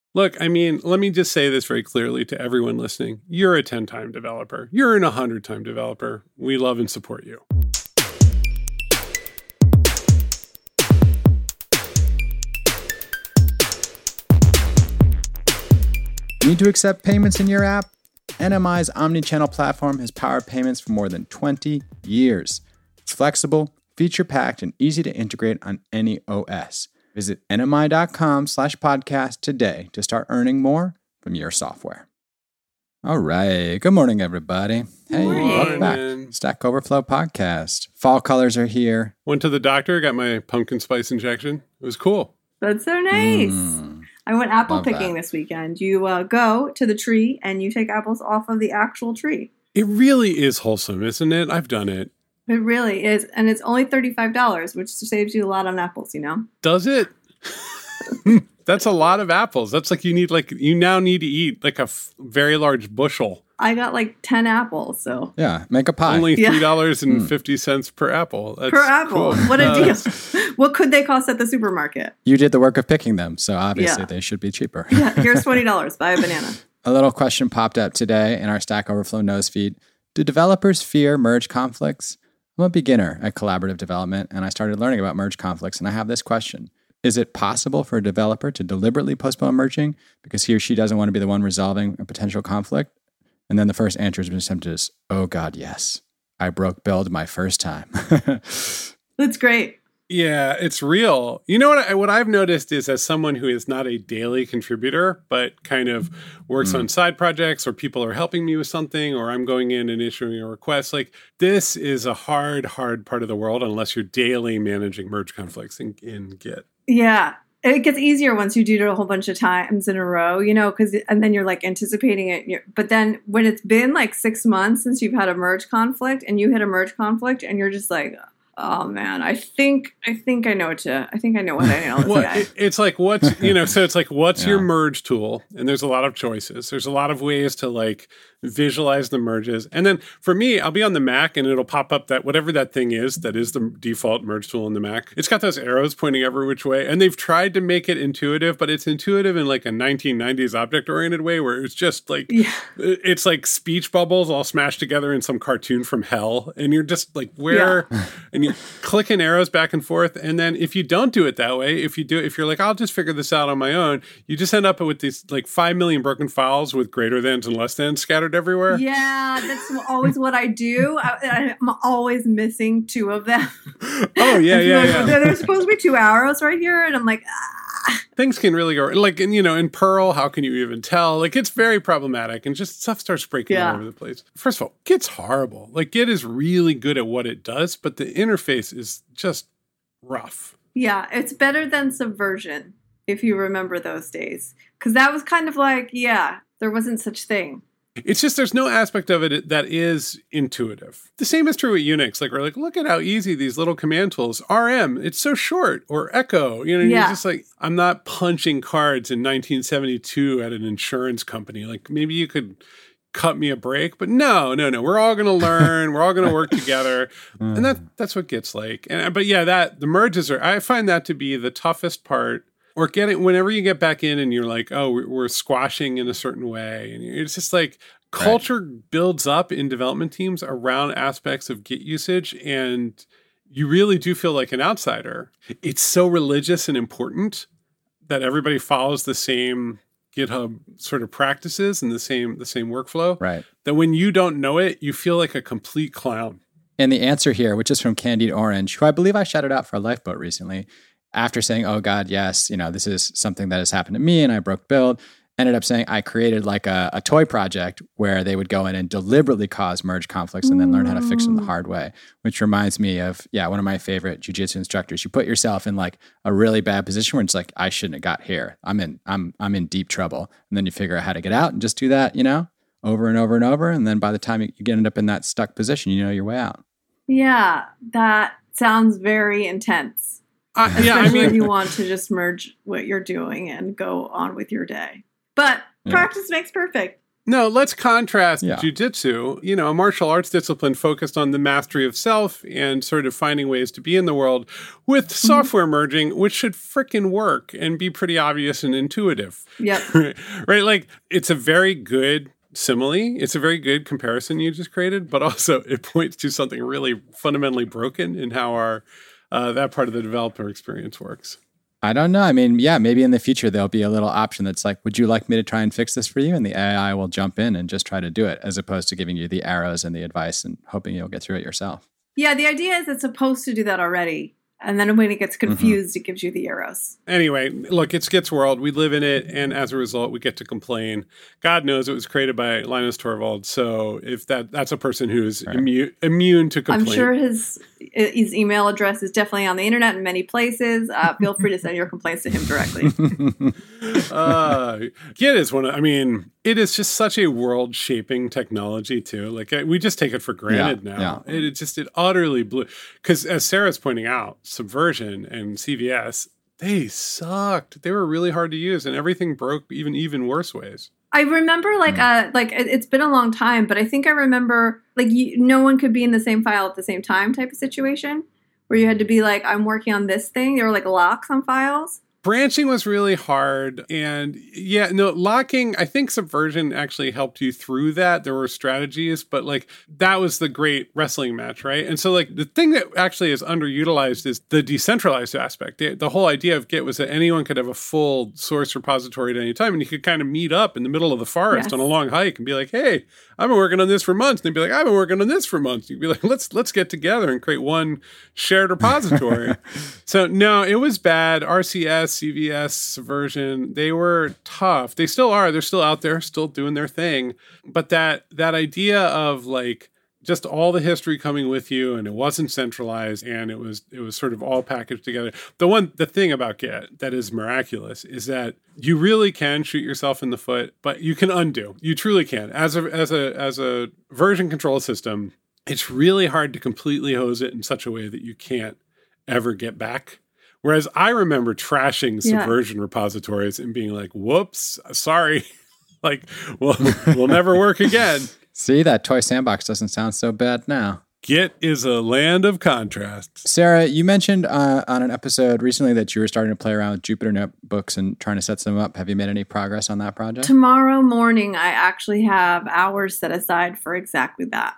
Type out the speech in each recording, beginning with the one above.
Look, I mean, let me just say this very clearly to everyone listening. You're a 10-time developer. You're an 100-time developer. We love and support you. Need to accept payments in your app? NMI's omnichannel platform has powered payments for more than 20 years. It's flexible, feature-packed, and easy to integrate on any OS. Visit nmi.com/podcast today to start earning more from your software. All right. Good morning, everybody. Hey, welcome back. Stack Overflow podcast. Fall colors are here. Went to the doctor, got my pumpkin spice injection. It was cool. That's so nice. I went apple picking this weekend. You go to the tree and you take apples off of the actual tree. It really is wholesome, isn't it? I've done it. It really is. And it's only $35, which saves you a lot on apples, you know? Does it? That's a lot of apples. That's like you now need to eat like a very large bushel. I got like 10 apples, so. Yeah, make a pie. Only $3.50 per apple. That's per apple. Cool. What a deal. What could they cost at the supermarket? You did the work of picking them, so obviously they should be cheaper. Yeah, here's $20. Buy a banana. A little question popped up today in our Stack Overflow newsfeed. Do developers fear merge conflicts? I'm a beginner at collaborative development, and I started learning about merge conflicts, and I have this question. Is it possible for a developer to deliberately postpone merging because he or she doesn't want to be the one resolving a potential conflict? And then the first answer has been sent as, oh God, yes. I broke build my first time. That's great. Yeah, it's real. You know what I've noticed is, as someone who is not a daily contributor, but kind of works on side projects, or people are helping me with something, or I'm going in and issuing a request, like this is a hard part of the world unless you're daily managing merge conflicts in Git. Yeah. It gets easier once you do it a whole bunch of times in a row, you know, and then you're like anticipating it. But then when it's been like 6 months since you've had a merge conflict and you hit a merge conflict and you're just like, oh man, I think I know what I know. Well, it's like what's your merge tool? And there's a lot of choices. There's a lot of ways to like visualize the merges. And then for me, I'll be on the Mac and it'll pop up that whatever that thing is, that is the default merge tool on the Mac. It's got those arrows pointing every which way. And they've tried to make it intuitive, but it's intuitive in like a 1990s object-oriented way where it's just like, it's like speech bubbles all smashed together in some cartoon from hell. And you're just like, where? Yeah. And you're clicking arrows back and forth. And then if you don't do it that way, if you're like, I'll just figure this out on my own, you just end up with these like 5 million broken files with greater thans and less than scattered everywhere. Yeah, that's always what I do. I'm always missing 2 of them. Oh, yeah. There's supposed to be 2 arrows right here. And I'm like, Things can really go, like, in Perl, how can you even tell? Like, it's very problematic and just stuff starts breaking all over the place. First of all, Git's horrible. Like, Git is really good at what it does, but the interface is just rough. Yeah, it's better than Subversion, if you remember those days. Because that was kind of like, there wasn't such thing. It's just there's no aspect of it that is intuitive. The same is true with Unix. Like, we're like, look at how easy these little command tools, RM, it's so short, or Echo. You're just like, I'm not punching cards in 1972 at an insurance company. Like, maybe you could cut me a break, but no. We're all going to learn. We're all going to work together. And that's what Git's like. But the merges I find that to be the toughest part. Or whenever you get back in and you're like, oh, we're squashing in a certain way. And it's just like culture builds up in development teams around aspects of Git usage. And you really do feel like an outsider. It's so religious and important that everybody follows the same GitHub sort of practices and the same workflow. Right. That when you don't know it, you feel like a complete clown. And the answer here, which is from Candide Orange, who I believe I shouted out for a Lifeboat recently, after saying, oh God, yes, this is something that has happened to me and I broke build, ended up saying I created like a toy project where they would go in and deliberately cause merge conflicts and then learn how to fix them the hard way, which reminds me of, one of my favorite jiu-jitsu instructors. You put yourself in like a really bad position where it's like, I shouldn't have got here. I'm in deep trouble. And then you figure out how to get out and just do that, over and over and over. And then by the time you end up in that stuck position, you know your way out. Yeah, that sounds very intense. Especially if you want to just merge what you're doing and go on with your day. But practice makes perfect. No, let's contrast jujitsu, a martial arts discipline focused on the mastery of self and sort of finding ways to be in the world, with software merging, which should frickin' work and be pretty obvious and intuitive. Yep. Right? Like, it's a very good simile. It's a very good comparison you just created, but also it points to something really fundamentally broken in how our that part of the developer experience works. I don't know. I mean, yeah, maybe in the future there'll be a little option that's like, would you like me to try and fix this for you? And the AI will jump in and just try to do it, as opposed to giving you the arrows and the advice and hoping you'll get through it yourself. Yeah, the idea is it's supposed to do that already. And then when it gets confused, it gives you the arrows. Anyway, look, it's Git's world. We live in it. And as a result, we get to complain. God knows it was created by Linus Torvalds. So if that's a person who's immune to complaint. I'm sure his email address is definitely on the internet in many places. Feel free to send your complaints to him directly. Git is it is just such a world-shaping technology, too. Like, we just take it for granted now. Yeah. It utterly blew. Because as Sarah's pointing out, Subversion and CVS, they sucked. They were really hard to use, and everything broke even worse ways. I remember, it's been a long time, but I think I remember, no one could be in the same file at the same time type of situation, where you had to be like, I'm working on this thing. There were, locks on files. Branching was really hard. And locking, I think Subversion actually helped you through that. There were strategies, but that was the great wrestling match, right? And so the thing that actually is underutilized is the decentralized aspect. The whole idea of Git was that anyone could have a full source repository at any time, and you could kind of meet up in the middle of the forest on a long hike and be like, hey, I've been working on this for months. And they'd be like, I've been working on this for months. You'd be like, let's get together and create one shared repository. So no, it was bad. RCS, CVS, Subversion, they were tough. They still are. They're still out there, still doing their thing. But that idea of just all the history coming with you, and it wasn't centralized, and it was sort of all packaged together. The thing about Git that is miraculous is that you really can shoot yourself in the foot, but you can undo. You truly can. As a version control system, it's really hard to completely hose it in such a way that you can't ever get back. Whereas I remember trashing Subversion repositories and being like, whoops, sorry. We'll never work again. See, that toy sandbox doesn't sound so bad now. Git is a land of contrasts. Sarah, you mentioned on an episode recently that you were starting to play around with Jupyter Notebooks and trying to set some up. Have you made any progress on that project? Tomorrow morning, I actually have hours set aside for exactly that.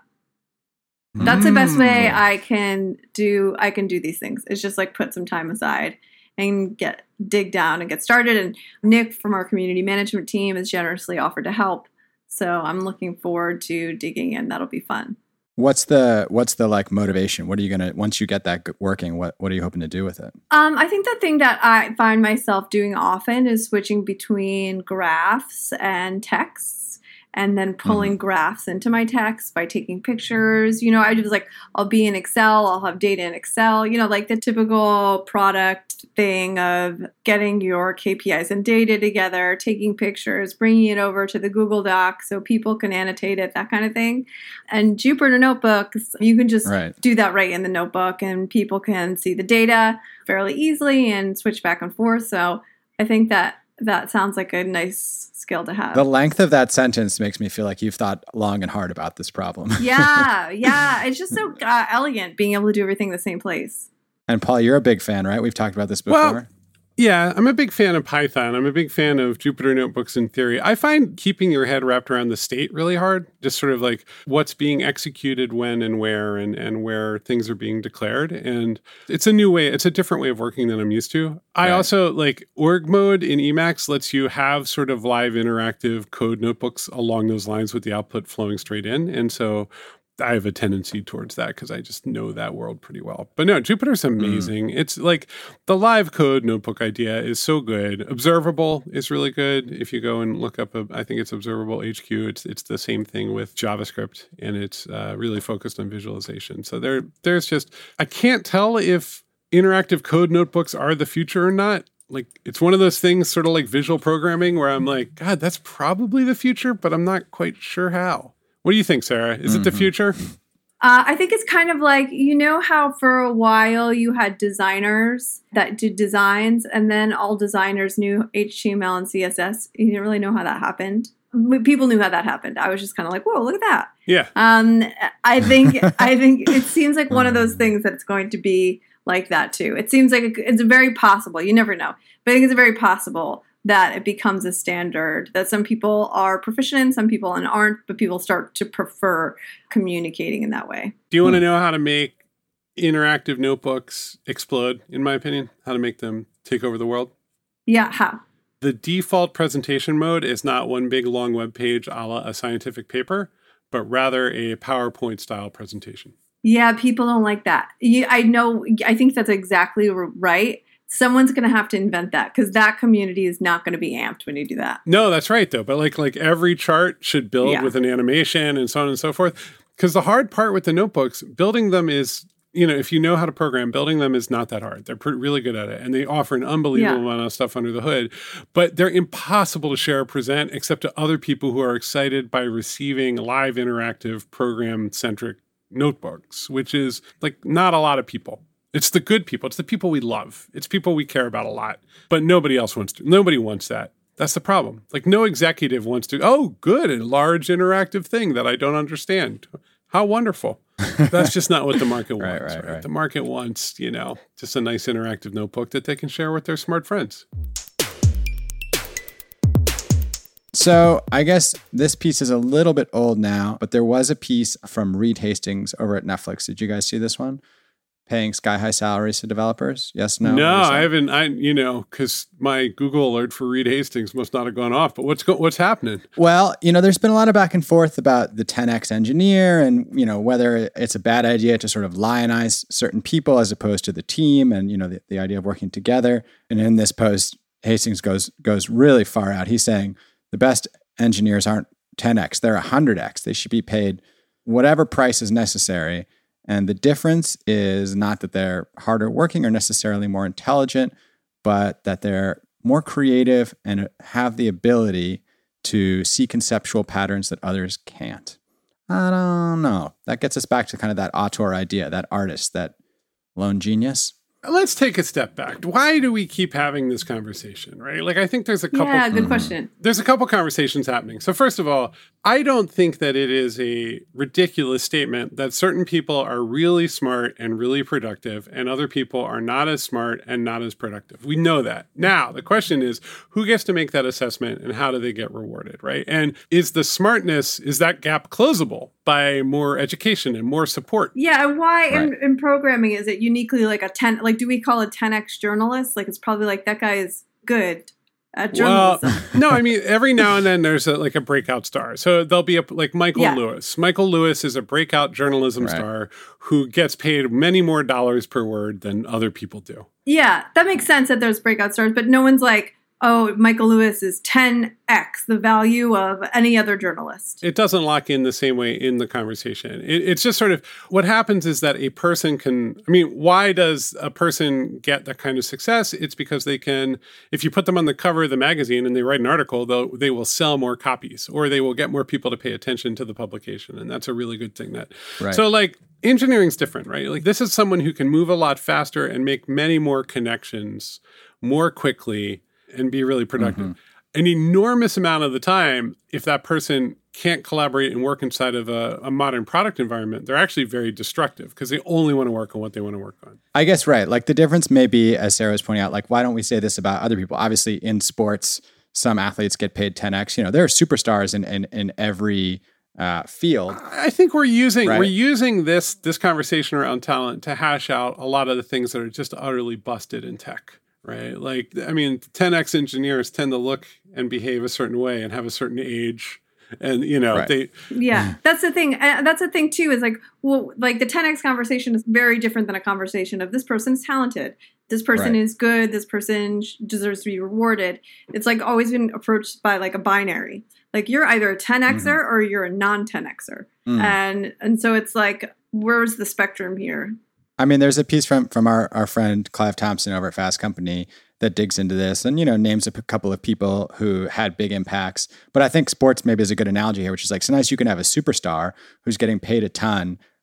That's the best way I can do these things. It's just put some time aside and dig down and get started. And Nick from our community management team has generously offered to help. So I'm looking forward to digging in. That'll be fun. What's the motivation? What are you gonna, once you get that working, what are you hoping to do with it? I think the thing that I find myself doing often is switching between graphs and texts. And then pulling graphs into my text by taking pictures. I just I'll be in Excel, I'll have data in Excel, the typical product thing of getting your KPIs and data together, taking pictures, bringing it over to the Google Doc so people can annotate it, that kind of thing. And Jupyter Notebooks, you can just do that right in the notebook, and people can see the data fairly easily and switch back and forth. So I think that sounds like a nice skill to have. The length of that sentence makes me feel like you've thought long and hard about this problem. Yeah. It's just so elegant being able to do everything in the same place. And Paul, you're a big fan, right? We've talked about this before. Well, yeah, I'm a big fan of Python. I'm a big fan of Jupyter Notebooks in theory. I find keeping your head wrapped around the state really hard. Just sort of what's being executed when and where things are being declared. And it's a new way. It's a different way of working than I'm used to. I also org mode in Emacs lets you have sort of live interactive code notebooks along those lines with the output flowing straight in. And so I have a tendency towards that because I just know that world pretty well. But no, Jupyter's amazing. It's the live code notebook idea is so good. Observable is really good. If you go and look up, I think it's Observable HQ. It's the same thing with JavaScript, and it's really focused on visualization. So there's just, I can't tell if interactive code notebooks are the future or not. It's one of those things sort of like visual programming where I'm like, God, that's probably the future, but I'm not quite sure how. What do you think, Sarah? Is it the future? I think it's kind of like, you know how for a while you had designers that did designs and then all designers knew HTML and CSS. You didn't really know how that happened. People knew how that happened. I was just kind of like, whoa, look at that. Yeah. I think it seems like one of those things that it's going to be like that too. It seems like it's very possible. You never know. But I think it's very possible that it becomes a standard that some people are proficient in, some people aren't, but people start to prefer communicating in that way. Do you want to know how to make interactive notebooks explode, in my opinion? How to make them take over the world? Yeah, how? The default presentation mode is not one big long web page a la a scientific paper, but rather a PowerPoint style presentation. Yeah, people don't like that. I know. I think that's exactly right. Someone's going to have to invent that because that community is not going to be amped when you do that. No, that's right, though. But like every chart should build with an animation and so on and so forth. Because the hard part with the notebooks, building them is, if you know how to program, building them is not that hard. They're really good at it. And they offer an unbelievable amount of stuff under the hood. But they're impossible to share or present except to other people who are excited by receiving live interactive program-centric notebooks, which is like not a lot of people. It's the good people. It's the people we love. It's people we care about a lot. But nobody else wants to. Nobody wants that. That's the problem. Like no executive wants to, oh, good, a large interactive thing that I don't understand. How wonderful. That's just not what the market wants. Right? The market wants, just a nice interactive notebook that they can share with their smart friends. So I guess this piece is a little bit old now, but there was a piece from Reed Hastings over at Netflix. Did you guys see this one? Paying sky-high salaries to developers? Yes, no? No, I haven't. Because my Google alert for Reed Hastings must not have gone off. But what's happening? Well, there's been a lot of back and forth about the 10X engineer and, whether it's a bad idea to sort of lionize certain people as opposed to the team and, the idea of working together. And in this post, Hastings goes really far out. He's saying the best engineers aren't 10X. They're 100X. They should be paid whatever price is necessary. And the difference is not that they're harder working or necessarily more intelligent, but that they're more creative and have the ability to see conceptual patterns that others can't. I don't know. That gets us back to kind of that auteur idea, that artist, that lone genius. Let's take a step back. Why do we keep having this conversation, right? Like, I think there's a couple... Yeah, good question. There's a couple conversations happening. So first of all, I don't think that it is a ridiculous statement that certain people are really smart and really productive and other people are not as smart and not as productive. We know that. Now, the question is, who gets to make that assessment and how do they get rewarded, right? And is that gap closable by more education and more support? Yeah, and why in programming is it uniquely like a 10... Like, do we call a 10X journalist? Like, it's probably like, that guy is good at journalism. Well, no, I mean, every now and then there's a breakout star. So there'll be like Michael Lewis. Michael Lewis is a breakout journalism star who gets paid many more dollars per word than other people do. Yeah, that makes sense that there's breakout stars, but no one's like, oh, Michael Lewis is 10X the value of any other journalist. It doesn't lock in the same way in the conversation. It's just sort of what happens is that a person why does a person get that kind of success? It's because they can, if you put them on the cover of the magazine and they write an article, they will sell more copies or they will get more people to pay attention to the publication. And that's a really good thing. So like engineering's different, right? Like this is someone who can move a lot faster and make many more connections more quickly and be really productive. Mm-hmm. An enormous amount of the time, if that person can't collaborate and work inside of a modern product environment, they're actually very destructive because they only want to work on what they want to work on. I guess, right. Like the difference may be, as Sarah was pointing out, like, why don't we say this about other people? Obviously in sports, some athletes get paid 10X. There are superstars in every field. I think we're using this conversation around talent to hash out a lot of the things that are just utterly busted in tech. Right. 10X engineers tend to look and behave a certain way and have a certain age. And, that's the thing. That's the thing, too, is like the 10X conversation is very different than a conversation of this person's talented. This person is good. This person deserves to be rewarded. It's like always been approached by like a binary. Like you're either a 10Xer or you're a non-10Xer. And so it's like, where's the spectrum here? I mean, there's a piece from our friend Clive Thompson over at Fast Company that digs into this and, names a couple of people who had big impacts. But I think sports maybe is a good analogy here, which is like sometimes you can have a superstar who's getting paid a ton,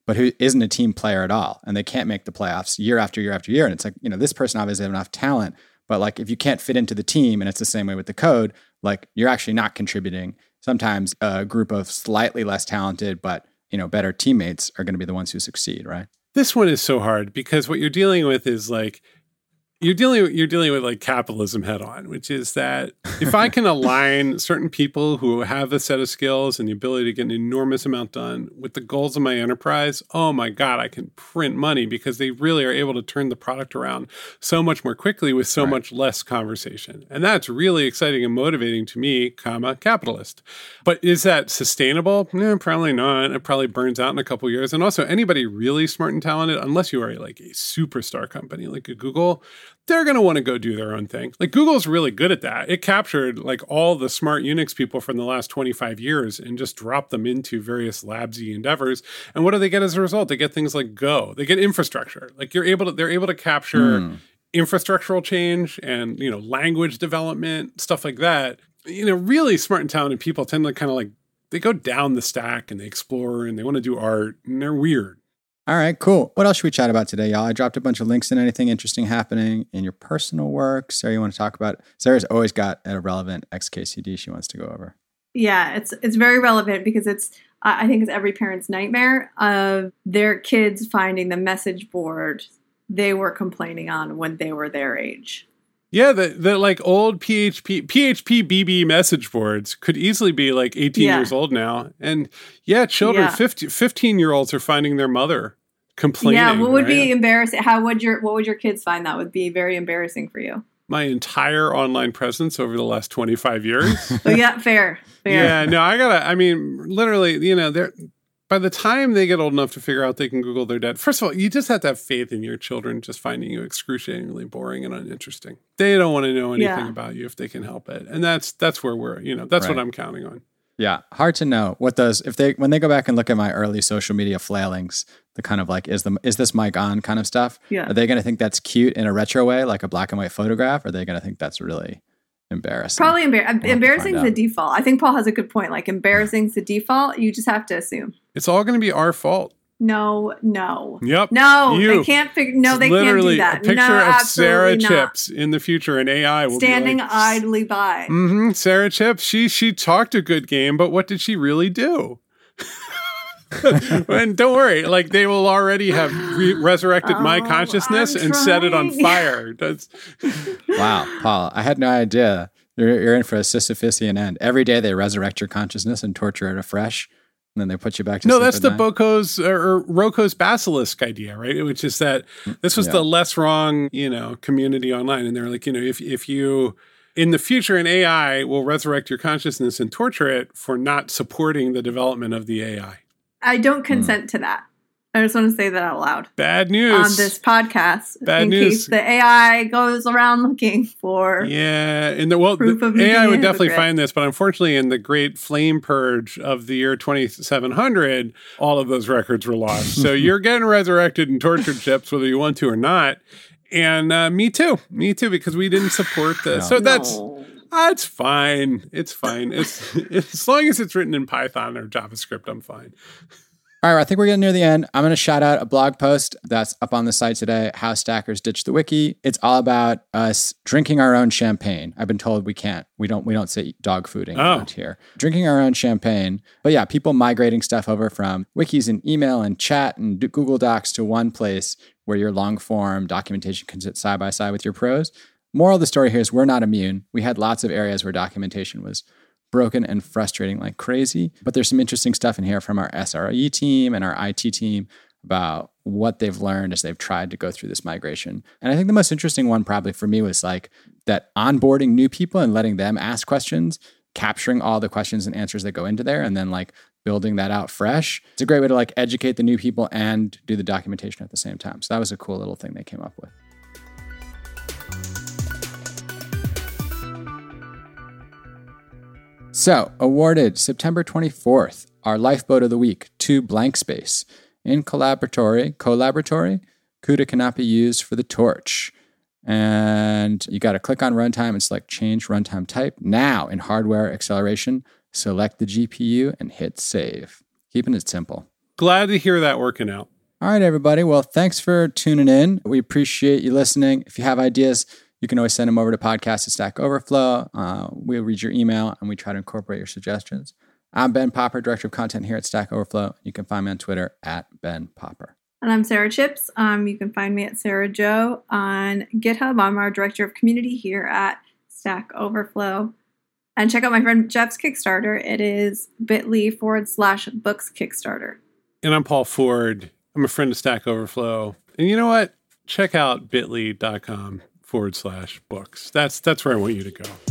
but who isn't a team player at all. And they can't make the playoffs year after year after year. And it's like, this person obviously has enough talent, but like if you can't fit into the team, and it's the same way with the code, like you're actually not contributing. Sometimes a group of slightly less talented, but better teammates are going to be the ones who succeed, right? This one is so hard because what you're dealing with is like, you're dealing with like capitalism head on, which is that if I can align certain people who have a set of skills and the ability to get an enormous amount done with the goals of my enterprise, oh my God, I can print money because they really are able to turn the product around so much more quickly with so much less conversation. And that's really exciting and motivating to me, capitalist. But is that sustainable? Probably not. It probably burns out in a couple of years. And also anybody really smart and talented, unless you are like a superstar company like a Google, they're going to want to go do their own thing. Like Google's really good at that. It captured like all the smart Unix people from the last 25 years and just dropped them into various labsy endeavors. And what do they get as a result? They get things like Go. They get infrastructure. Like they're able to capture infrastructural change and, language development, stuff like that. Really smart and talented people tend to kind of like, they go down the stack and they explore and they want to do art and they're weird. All right, cool. What else should we chat about today, y'all? I dropped a bunch of links in anything interesting happening in your personal work. Sarah, you want to talk about? Sarah's always got a relevant XKCD she wants to go over. Yeah, it's very relevant because I think it's every parent's nightmare of their kids finding the message board they were complaining on when they were their age. Yeah, the like old PHP BB message boards could easily be like 18 years old now. And children, 15-year-olds are finding their mother complaining. Yeah, what would be embarrassing? What would your kids find that would be very embarrassing for you? My entire online presence over the last 25 years. Oh, yeah, fair. Yeah, no, literally, by the time they get old enough to figure out they can Google their dad, first of all, you just have to have faith in your children just finding you excruciatingly boring and uninteresting. They don't want to know anything about you if they can help it. And that's where we're, that's what I'm counting on. Yeah. Hard to know when they go back and look at my early social media flailings, the kind of like, is this mic on kind of stuff? Yeah. Are they going to think that's cute in a retro way, like a black and white photograph? Or are they going to think that's really embarrassing? Probably embarrassing is the default. I think Paul has a good point. Like embarrassing is the default. You just have to assume. It's all going to be our fault. No. Yep. No, they can't figure. No, they can't do that. A picture of Sarah Chips in the future, and AI will standing be like, idly by. Mm-hmm, Sarah Chips. She talked a good game, but what did she really do? And don't worry, like they will already have resurrected my consciousness and set it on fire. Wow, Paul, I had no idea. You're in for a Sisyphusian end. Every day they resurrect your consciousness and torture it afresh. And then they put you back to sleep. No, that's the Boko's or Roko's basilisk idea, right? Which is that this was the less wrong, community online. And they're like, if you, in the future, an AI will resurrect your consciousness and torture it for not supporting the development of the AI. I don't consent to that. I just want to say that out loud. Bad news. On this podcast. Bad in news. Case the AI goes around looking for proof of AI would definitely find this, but unfortunately in the great flame purge of the year 2700, all of those records were lost. So you're getting resurrected and tortured, Chips, whether you want to or not. And me too, because we didn't support this. It's fine. It's fine. As long as it's written in Python or JavaScript, I'm fine. All right, I think we're getting near the end. I'm going to shout out a blog post that's up on the site today, How Stackers Ditch the Wiki. It's all about us drinking our own champagne. I've been told we can't. We don't say dog fooding around here. Drinking our own champagne. But yeah, people migrating stuff over from wikis and email and chat and Google Docs to one place where your long form documentation can sit side by side with your prose. Moral of the story here is we're not immune. We had lots of areas where documentation was broken and frustrating like crazy. But there's some interesting stuff in here from our SRE team and our IT team about what they've learned as they've tried to go through this migration. And I think the most interesting one probably for me was like that onboarding new people and letting them ask questions, capturing all the questions and answers that go into there, and then like building that out fresh. It's a great way to like educate the new people and do the documentation at the same time. So that was a cool little thing they came up with. So, awarded September 24th, our lifeboat of the week to Blank Space. In collaboratory, CUDA cannot be used for the torch. And you got to click on runtime and select change runtime type. Now, in hardware acceleration, select the GPU and hit save. Keeping it simple. glad to hear that working out. All right, everybody. Well, thanks for tuning in. We appreciate you listening. If you have ideas, you can always send them over to podcast@Stack Overflow. We'll read your email and we try to incorporate your suggestions. I'm Ben Popper, Director of Content here at Stack Overflow. You can find me on Twitter @BenPopper. And I'm Sarah Chips. You can find me at Sarah Joe on GitHub. I'm our Director of Community here at Stack Overflow. And check out my friend Jeff's Kickstarter. It is bit.ly/books Kickstarter. And I'm Paul Ford. I'm a friend of Stack Overflow. And you know what? Check out bit.ly.com/books. That's where I want you to go.